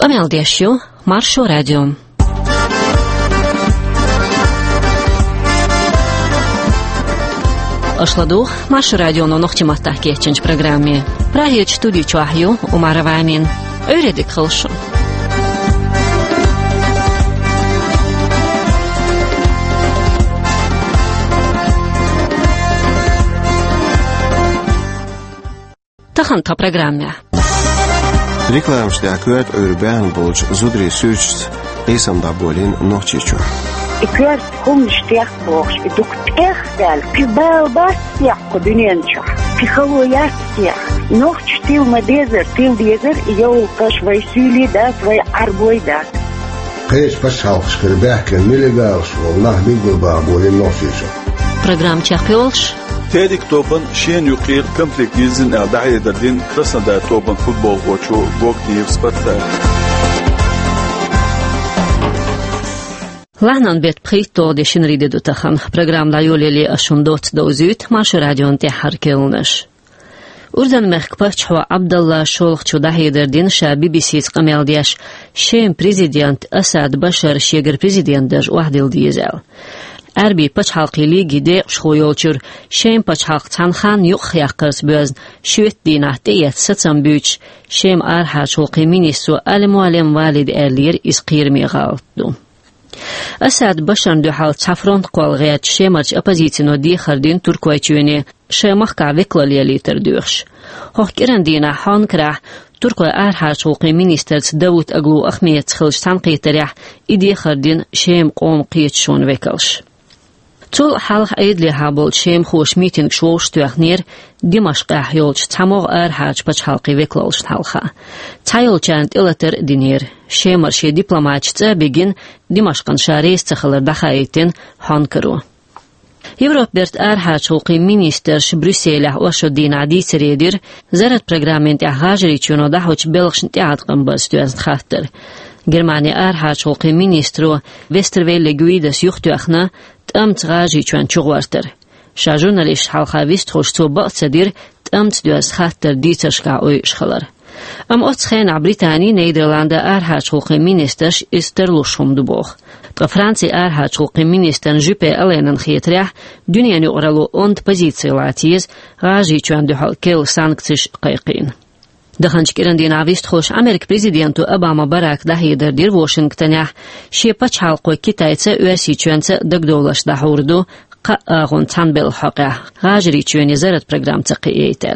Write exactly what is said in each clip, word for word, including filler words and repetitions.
Qamaldeshu Marsho Radio. Ашладух Машу радиону нохтиматтах кетченч программе. Праги студию чуахью Умара Ваймин. Öğredik kılşı. Tahan ta programme. Reklāmas kvērt ur bērnu bulģ zudrī sūčs eisam dabolin nohčiču. Kvērt kumštēk bulģ, duk tehtel, kibēl bāstēk ko dunienču, kihalo jāstēk. Nohč tilma dezer, til dezer, jau kaš vai sūlī dāt vai arboj dāt. Kais pasaules, ka ir bēkļi nelegāls, vēl nah bigli bābolin nohčiču. Program Čahpjolš. تادك توبن شين يقير كمتلك يزن أعداء دردين كرسنا دا توبن فوتبول وشو بوك ديف سبتفا Lahnan bet prito de shinride do tahan program da yoleli ashundot do zut mash radion te harkelnash. Urdan merkpach wa Abdullah Sholch chudahi derdin sha B B C qameldiash shem prezident Asad Bashar sheger prezident daj wahdil dizel. Erbi paçhalqi ligide şoyolçur şem paçhalq tanxan yoq yaqırs böz şüt dinahte yet satsam büç şem arha şolqi ministru al-muallim valid erlir isqirmi qaldu. Asad Bashar duhal çafront qolğayat şemach opozitsiyonu di xardin turkoyçuni şemach ka veklali liter duş. Hoqkiran dina hankrah Turkoy arha şolqi ministers Davut Aglu Ahmet xilş tanqitarah idi xardin şem qom qiyetşon vekalş. Tul halq aydli habol shem xosh meeting shosh tuaqnir Dimashq yolch tamog ar haj pach halqi veklolsh halqa. Tayol chant ilater dinir shemar she diplomatçı begin Dimashqan sharis tsaxlar daxaytin hankaru. Европерт арха чулqi министр Брюсселя ошо динadi среdir zarat programment ahajri chuno dahoch belxn teatqan bastüas khatter. Germania arha chulqi ministru Westerwelle guidas yuxtuaxna Tamt raji chuan chugwarter. Sha jurnalist halqavist xosh to baqsadir tamt duas khatter ditashka oy shkhalar. Am otsxena Britani Nederlanda arha chulqi minister isterlushum duboq. Tra Franci arha chulqi minister Juppe Alenen khietrah dünyani oralu ont pozitsiyalatiz raji chuan duhal kel sanktsish qayqin. Daxanchkiran dinavist xosh Amerik prezidentu Obama Barack dahider dir Washingtonah she pachhalqo Kitayca ösichönse dagdolash dahurdu qa agun tanbel haqa rajri chöni zarat program taqiytel.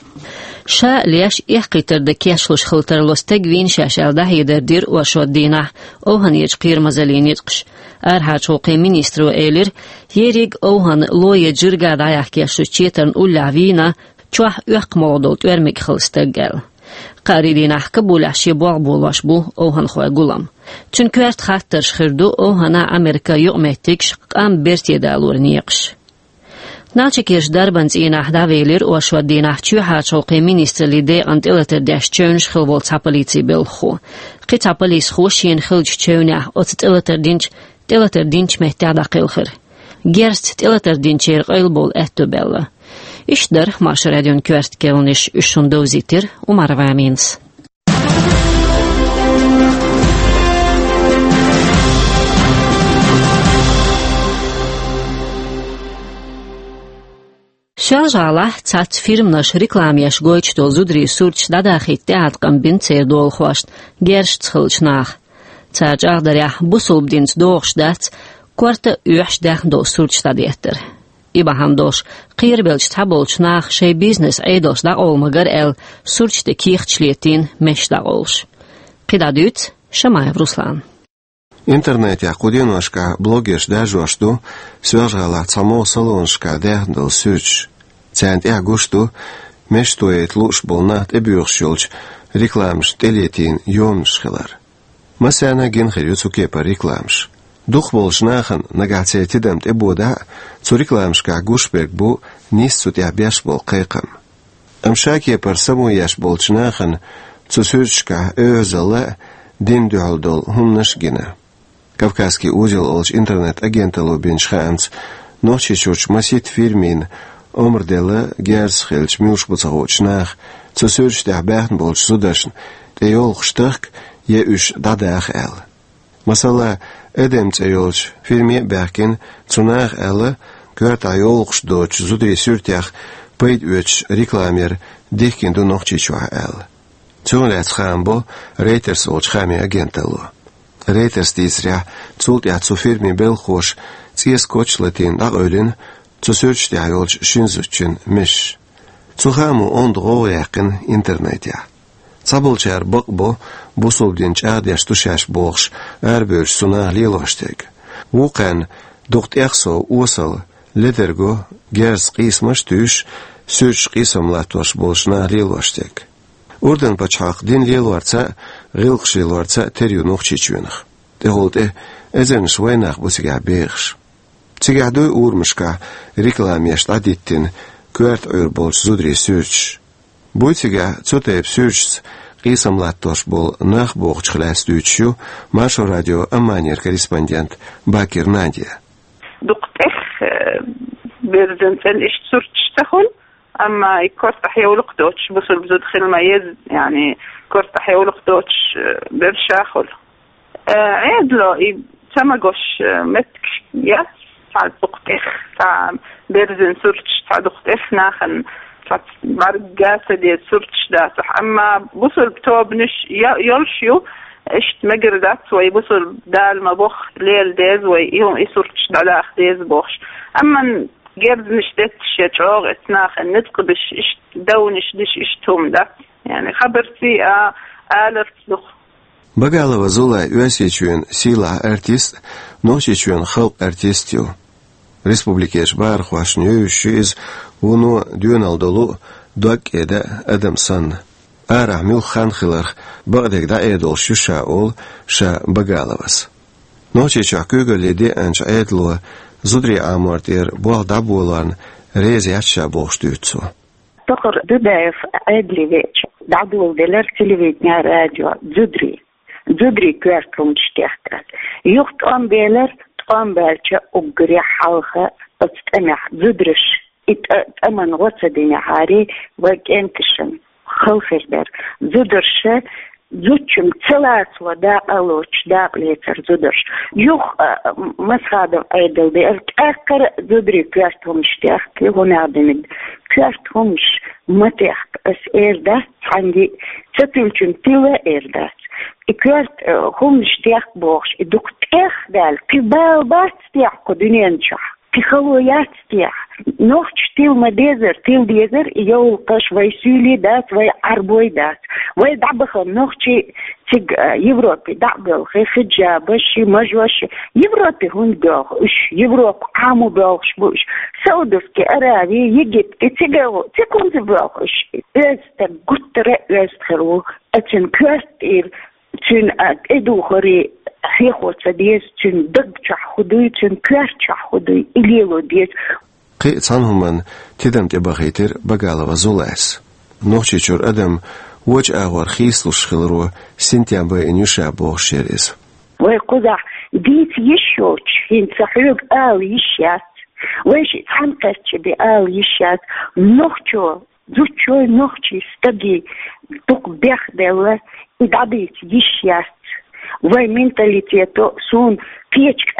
Sha liash ihqiter de kashlosh khilterlos tagvin shashal dahider dir wa shodina ohan yechqir mazalinitqsh arha choqi ministru elir yerig ohan loye jirga dayak kashu chetern ullavina Çuah öqmodol törmek xilstagel. Qaridina qabula shi boğbolash bu ohan xoy gulam. Çünkü ert xatter xirdu ohana Amerika yo'metik qam bertiyada lurniqsh. Nachikesh darbans ina davelir o shwadina chuha choqi ministrlide antilater dashchön xilvol politsiy belxu. Qita polis xushin xilch chöna otilater dinch telater dinch mehtada qilxir. Gerst telater dincher qilbol ettobella. İşdir Maş Radion kvert gelniş üçüncü zitir Umar Vamins. Şalжала цац фирмнаш рекламияш гойчтол зудри сурч дадахит театкам бинцер дол хвашт герш цхылчнах. Цач агдаря бусулбдинц доғшдац кварта үйшдах до сурч дадеттер. İbahandoş qirbelç tabolçnaq şey biznes eydos da olmagar el surçte kichçliyetin meşda olş. Qidadüt Şamayev Ruslan. Internetya qudinoshka blogersh dajoshtu svyažala samo salonshka dehdal surç. Cent agustu meshtoyet lush bolnat ebürshulch reklamsh teletin yomshkhilar. Masana gen khirutsuke par reklamsh. Duchbolschnachen nagatsetidemt eboda zu reklamshka gushberg bu nissut ya beshbol qayqam. Amshaki par samo yashbolchnachen zu surchka özala dinduldol humnashgina. Kavkazski udel olch internet agentalo binchkhams nochichuch masit firmin omrdela gerschelch milshbutsagoch nach zu surch der bernbolch sudashn de yol khshtag يأش داداخ أل مثلا أدم تيولش فيلمي بحكين تناخ أل كرت عيولش دوتش زودري سورتيخ بيد وش ريكلامير ديكين دو نوخشيشوا أل تولات خامبو ريترس أوش خامي أجنتلو ريترس ديسريح تولت يعتسو فيلمي بالخوش تيس كوتش لاتين أغولين تسورش دعيولش شنزوتشن مش تخامو أندغو يقن إنترنتيا صابلشار بقبو بوصل دينش أغديش تشاش بوغش أربوش سناه ليلوشتك وقان دوغت إخسو وصل لدرغو جرز قيسمش توش سوش قيسم لاتوش بولشنا ليلوشتك أردن بچاق دين ليلوارتا غيلقش ليلوارتا تريو نوخشيچونخ تقولت إيه إذن شويناخ بوسيقع بيغش تيقع دو أورمشكا ريكلاميش عديدتين كوارت عور بولش زودري سوش بويتيقع تسوتيب سوش قيسم لاتوش بول ناخ بوغش خلاص دوتشو ماشو راديو أمانير كوريسبوندنت باكر ناديا دقت إخ بيرزنتن إش سورتش تخل أما يكورت حيولق دوتش بصل بزود خلما يز يعني كورت حيولق دوتش برشاخل عيدلو تماغوش متك يس تاع دقت إخ تاع بيرزن سورتش تاع دقت إخ ناخن تاع مرقاسة دي سورتش داسح أما بصل بتوبنش يلشيو إشت مجر دات وي بصل دال ما بوخ ليل ديز وي يوم إي سورتش دالاخ ديز بوخش أما جرد نشدتش يتعوغ اتناخ النطق بش إشت دونش دش إشتهم دا يعني خبرتي آه آلرت لخ بقى وزولا يوسيچون سيلا ارتيست نوشيچون خلق ارتيستيو ريسبوبليكيش بار خواشنيو شيز ونو ديونال دولو دوك ادا ادم سن ارا ميل خان خلرخ بغدك دا ايدول شوشا اول شا بقالوس نوشيچا كوغل دي انش ايدلو زودري امورتير بوال دابولان ريزي اتشا بوشتوتسو تقر دبايف ادلي ويتش دابول دلر تلفزيون راديو زودري زودري كوارتون شتيختر يوخت ام بيلر ام بالچا اوغري حلقه استمح زودرش ات امن غصدني حاري وكنتشن خلفر زودرش زوتشم تلاس ودا ألوش دا ليتر زودرش يوخ مسخادم أيدل بيرت أكر زودري كارتهم اشتاق هنا بند كارتهم مش متاح أس إيردات عندي ستلشم تلا إيردات كارت هم اشتاق بوخش دوك تاخ دال كبال بات تاخ دنيا شح психология ночь тил мадезер тил дезер يو قش ويسولي دات وي عربوي دات وي دعبخ نوختي تيج يوروبي دعبل خي خجا بشي مجوش يوروبي هون دوغ اش يوروب عامو بوغش بوش سودفكي أراوي يجيب تيجو تيكون تبوغش است قطر است خرو اتن كاستير تن ادو خري خيخو تديس تن دق تحخدوي تن كار تحخدوي إليلو ديس قيتانهم من تدم تبغيتر بقالة وزولاس نوشي شور أدم وجه أغور خيسلو شخلرو سنتيان بي إنيوشا بوغ شيريز ويقضع ديت يشوش هين تحيوك آل يشيات ويش تحنقش بآل يشيات نوخشو زوتشو نوخشي ستدي دوك بيخ ديلا إدعبيت يشيات وي مينتاليتيتو سون فيتش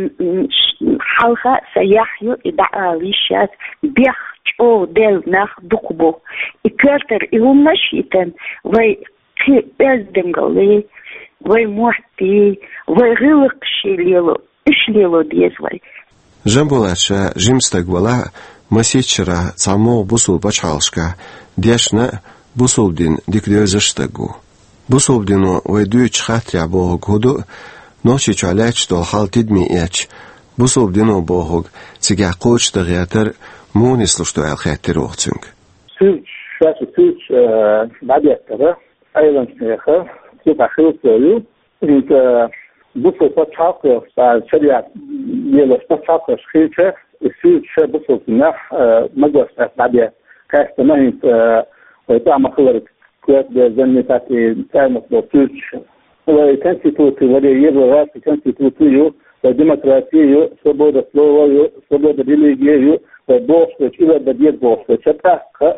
حلقة سياحيو إدعاء ليشات بيخ او دل ناخ دقبو إكارتر إهم نشيتن وي كي بزدنغلي وي موحتي وي غلقشي ليلو إش ليلو ديز وي جنبولاتشا جيمستاق ولا مسيتشرا цамол бусул бачалшка дешна бусулдин дикдёзыштагу бусулдину вайдуч хатря бог году ночи чаляч дол халтидми яч бусулдину бог цига коч дагятер мунислушто алхатер охцунг сюч шат сюч бадяттара айдан сеха сюка хилсою ит бусул пачалка са чаля ело пачалка шхиче сюч бусул нах магос бадя кастамент ويتعمل خلق كوات بزنتاتي تعمل بوتوش وكانتي توتي ولي يبغى كانتي توتيو وديمقراطيو سبودا سلويو سبودا ريليجيو وبوش وكذا بديت بوش وشتاق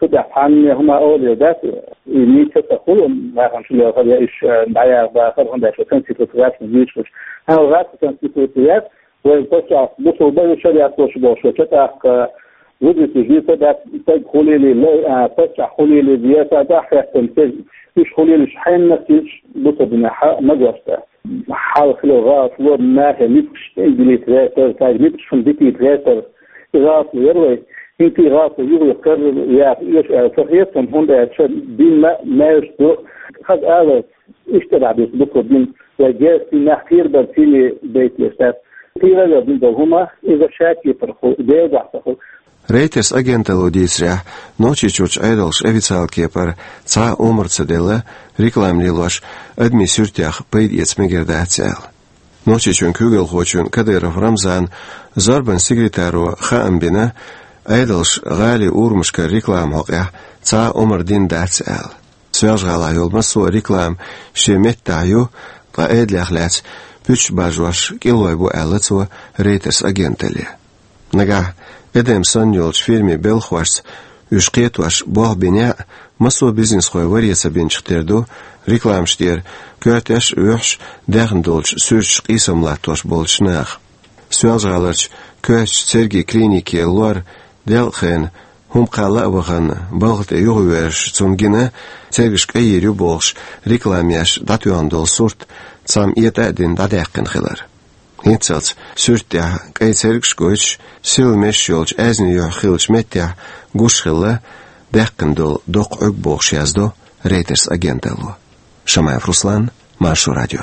تبع عن هما أول ذات ميت تقول ما كان شو هذا إيش دعيا بخبرهم ده شو كان سيكوتريات ميتش أنا غات كان سيكوتريات ويبقى بوصل بين شريعة وش بوش وكتاك ودي تجي تبع تدخلي لي تفتح خلي لي زيادة داخل تنتج إيش خلي لي شحن نتيج بوصل بناحة مدرسة حال خلوغات وما هي ميتش إنجليز راتر تاج ميتش من ديكي راتر غات يروي انت غات يروي قرر يا إيش فخيتهم هم ده دين ما ما يشتو خد هذا إيش تبع بيس بوصل بين وجاء في نحكير بنتيلي بيت يستاذ كثيرا جدا هما إذا شاكي فرخو ديجا فرخو Reiters agentelu dīsrjā nočīčoč aidols oficiālkie par cā umrcadele reklamlīloš admi sürtjāh paid iec megerdācēl. Nočīčun kugelhočun Kadyrov Ramzan Zorban sekretāro Haambina aidols gāli urmuška reklamhoqjā cā umrdin dācēl. Svēžgālā yolmaso reklam šie mettāju la aidļāhlēts püč bažoš kiloibu ēleco Reiters agenteli. Nagā Edem Sanjolč firmi Belhvasts Üşqetuaş boh bina maso biznes xoy variesa benchterdu reklamshter körteş öhş dagndolch sürç qisamlatosh bolchnaq. Sözgalarch köç sergi kliniki lor delxen hum qala wagan balgte yogwersh tsungina sergish qayeri bolsh reklamyash datyandol sort tsam etadin dadaqin khilar. Hintzelts sürtja kaysergsh goch silmeshjolch azniyo khilch metja gushkhilla daqndol doq ök box yazdo Reiters agentelu. Шамаев Руслан, Маршу радио.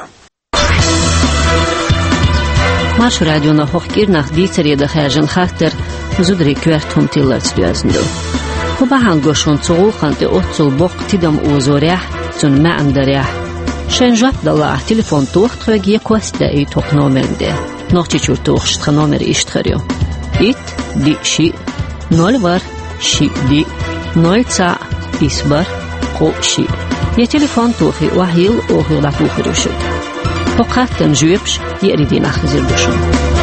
Маршу радио на хохкирнах дицереда хажин хаттер зудри квертум тиллерц дуязнду. Хубахан гошон цугулханте отцул боқ тидам узорях цун маандарях. Шенжап дала телефон тухт хоги кваста и тоқ номерде. Нохчичур тухштха номер иштхарио. Ит ди ши ноль вар ши ди ноль ца исбар қо ши. Я телефон тухи вахил охил ла тухирушуд. Тоқаттан жуепш еридин ахзирдушун.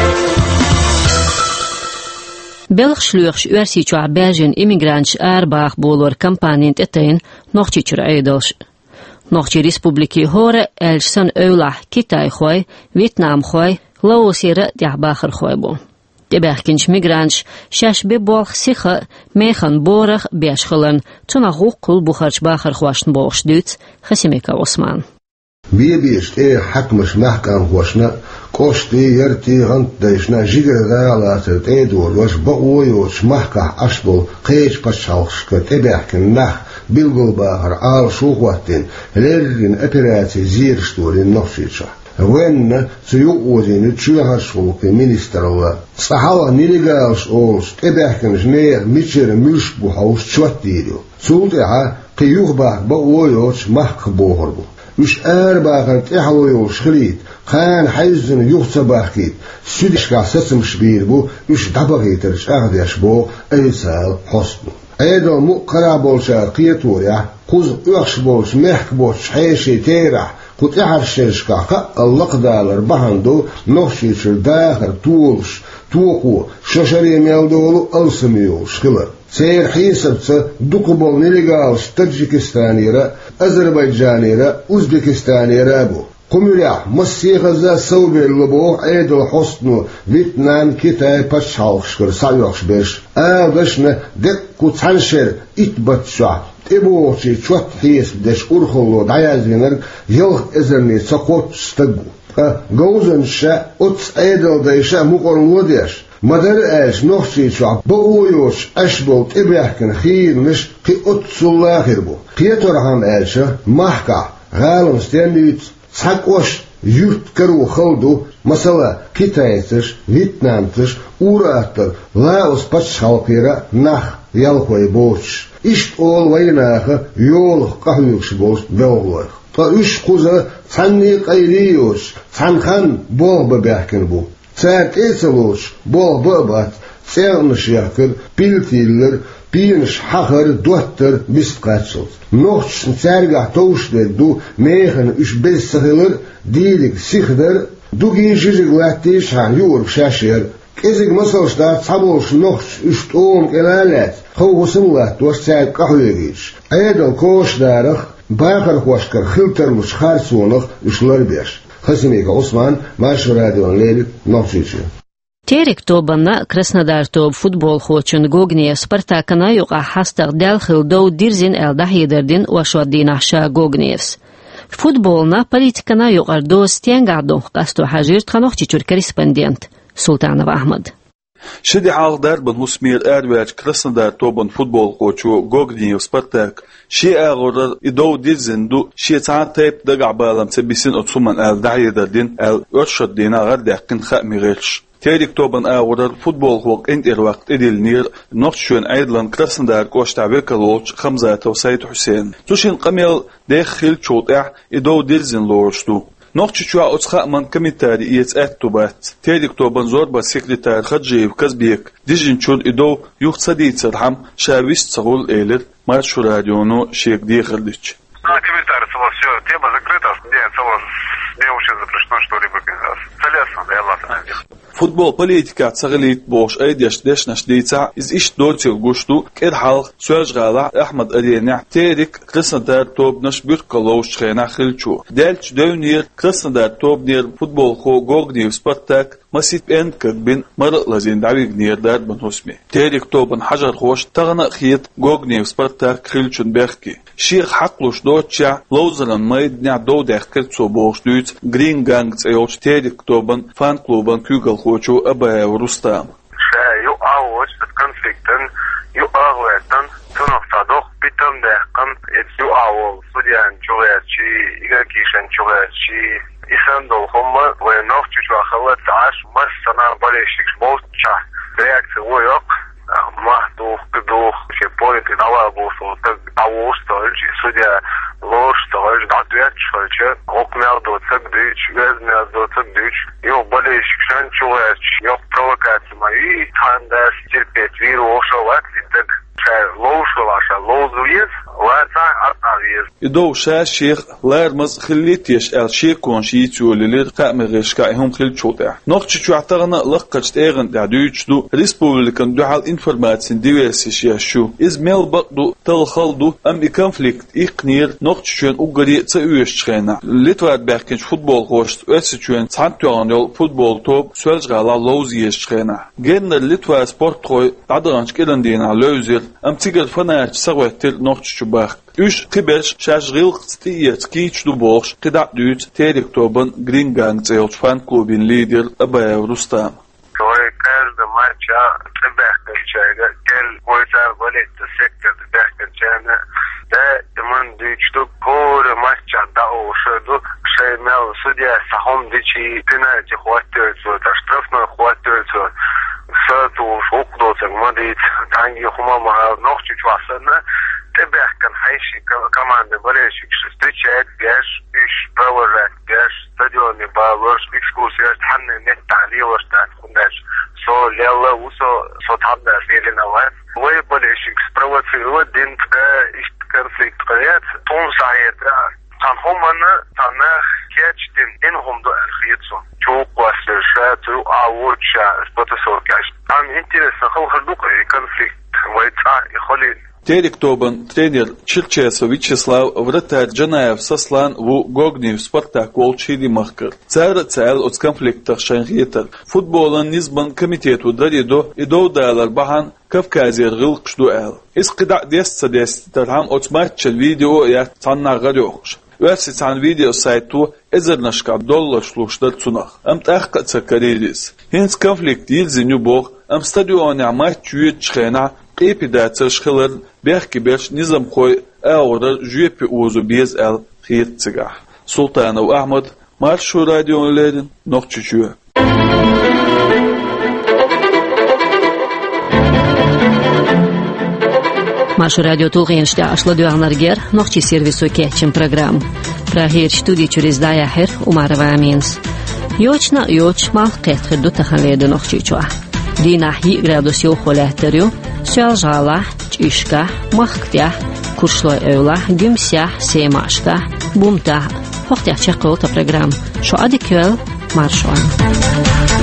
Belg schluurch uersichu abajin immigrants arbach bolor kampanjint etein nochchichur eidels. Nochchi Republiki hore elsan eulah Kitai khoy, Vietnam khoy, Laosira diabacher khoy bo. De berkinch migrants shash be bolg sicha mechan borach beschelen tuna hukul bucharch bacher khwashn bosch dut Khasimeka Osman. Wie bist er hakmers mahkan khwashna kosti yerti gant deishna jiger galater edor was baoyo smahka asbol qeech pashauska teberken nach bilgulbacher al shuwatin lerin operatie zierstorin nochsitsa. Wenn zu Jugosien Tschücherschwuke Ministerowa Sahala Nillegals Ols Teberkens neer Mitchere Milchbuhaus Tschwattirio. Zulteha Qiyugbach Baoyots Mahkebohorbo. Us Erbacher Tehaloyo Schliet Khan Heisen Juchzabachit Südishka Sessem Schwirbu Us Dabagiters Ardeshbo Eisal Hosbu. Edo Muqarabolsar Qietoria Quz Uxbos Mehkbos Heishi Terah قد أعرشش كا اللقدالر بهندو نوشيش داخل تولش توقو ششري ميلدولو ألسميو شكلا سير حيسبت دقبول نيليغالش تاجيكستانيرا أذربيجانيرا أوزبكستانيرا بو قمريا مسيخ زا سوبي اللبو عيدو حسنو فيتنام كيتاي باشاوشكر سايوش بيش آدشنا دقو تانشر إتبتشا تبوشي شوت حيس بدش أرخلو دعيازينر يلغ إزرني سقوط ستقو جوزن شا أتس أيدل دايشا مقرن وديش مدر ايش نوخشي شعب بقويوش أشبل تبيحكن خير مش قي أتس الله خيربو قيترهم ايشا محكا غالم ستينيت ساقوش يوت كرو خلدو مثلا كيتايتش فيتنامتش أوراتر لاوس باتشالقيرا نخ يالقوي بوش إشت أول ويناخ يولخ قهويوش بوش بوغلوخ فإش قوزة تعني قيليوش تنخن بوغ ببيحكن بو تاك إيسلوش بوغ بابات تيرنش يحكر بيلتيلر بينش حخر دوتر بسقاتشل نوخش نتارجع توش دو ميخن إش بيسخلر ديلك سيخدر دوغي جيجي غلاتيش عن يورك شاشير Ezig masalşlar taboş nox üst oğum gelalet. Kovgusumla dostsayıp kahvegiç. Ayadın koğuşlarıq, bakar hoşkar xiltermuş xarsuğunıq üçler beş. Hasimika Osman, Marş Radyon Leylik, Noxçiçi. Terek тобанна Краснодар тоб футбол хочун Гогния Спартакана юга хастаг дал хилдоу дирзин элдах едердин вашваддин ахша Гогниевс. Футболна политикана югар доз тянгардон қасту хажир тханохчичур корреспондент Султанов Ахмад. Шеди алдар бан хусмир эрвач Краснодар тобан футбол хочу Гогниев Спартак. Ши агорар идоу дирзин ду ши цаан тайп дага балам цебисин отсуман элдах едердин эл örtşaddin agar däkkin xami gelş. Terik toban ağırlar futbol hok enter vakt edilinir nokçun aydlan Krasnodar koştabe kalolç Hamzatov Said Hüseyin. Tuşin qamel dakhil çot'a ido dirzin lorştu. Nokçuğa otsxa man komitari iyet attubat. Terik toban zorba sekreter Khajiyev Kazbek dijinçul ido yuxsaditser ham şavis tsagul elir Marş Radyonu şek diğirdiç. На комментарии было все, тема закрыта, мне цело мне вообще запрещено что-либо писать. Целестно, я ладно. Futbol politika tsaglit boş aydiş deşnaş deyta iz iş dortil gushtu ked halq söz gala Ahmed Aliyana terik Krasnodar tobnaş bir kaloş xena xilchu delç dönür Krasnodar tobnir futbol xo Gogniev Spartak masit en kadbin marlazin davignir dar ban husmi terik toban hajar xoş tagna xiyet Gogniev Spartak xilchun berki Sheikh haqluş doçya lozran maydnya do dehkert so boş düt Green Gang tsayolch terik toban fan kluban kügal хочу Абаев Рустам. Ю ауш конфликтен, ю ауэтен, тунох садох питам дехкан, эт ю ауол, судьян чугачи, игакишен чугачи, исан долхома, войнов чучвахала таш, мас сана болешик болча, реакция воёк, махдух, кдух, че полит дала бусу, так ауш стольч, судья лош стольч, датвет стольч, окмер доцак дыч, везмер доцак дыч, ю болешик шан чугач, ю провокация мои, тандас терпеть виру ошоват, так лошоваша лозуез, лаца атавез. Идоу ша шейх лармаз خليتيش ال شيكون شيتوللر قامغش كايهم خلچوتا. نوخچ چواتغنا لقچ تيغن دادوچدو ريسبوبليكن دوحال انفورماتسين ديويسيش ياشو از ميل بقدو تلخلدو ام كونفليكت اقنير نوخچون اوغري تسويشچخنا. ليتوات باكنش فوتبول خوشت اسچون سانتيون يول فوتبول توب سولجغالا لوزيشچخنا. Genler Litva sport koy adranç gelendina lözer am tiger fanach sagwetel nochchu bach. Üç kibers şaşgıl stiyet kiçdu boş qidat düt terik toban Green Gang zelt fan klubin lider Abayev Rustam. Toy każdy matcha tebekçayga gel oytar volet sektor tebekçana da man düçdu kor matcha da oşdu şeymel sudya sahom diçi penalty xwatır so da strafna xwatır so Сату шокдоцег мадит танги хумама нохчу чвасана тебехкан хайши команды болельщик встречает геш иш провожает геш стадионе баваш экскурсия танны нет талива штат хундаш со лела усо со табда феринават вы болельщик спровоцировать дин иш конфликт каят том саят танхомана танах кечдин ин хумдо архиетсон çok vasırsha tu avuça spotosokaj am интересно халхалдук конфликт вайта и холи Терик тобан тренер Черчесов Вячеслав вратарь Джанаев Сослан в Гогниев Спартак Волчиди Махкар. Цар цел от конфликтах шангетер. Футболан низбан комитету даридо и доудалар бахан Кавказер гылкшду эл. Из қида десца дестерхам от матча видео я цанна гадёхш. Версицан видео сайту эзернашка доллар шлуштар цунах. Ам тахка цакаридис. Хинс конфликт йилзиню бог ам стадионе матч юетчхена Epidatsır şılar belki beş nizam koy ağırlar jüyepi uzu biz el xiyetçiga. Sultanov Ahmad Marş Radyo'nun nokçuçuğu. Marş Radyo Tuğenş'te aşladıyanlarger nokçu servisu keçin program. Prahir studi çüriz dayahir Umarova Amins. Yoçna yoç mal qetxiddu taxanledi nokçuçuğa. Dinahi gradusyo xolattaryo Sözgala, çişka, mahktya, kurslo evla, gümsya, seymaşka, bumta, hoqtya çaqol ta program. Şu adi köl, marşuan.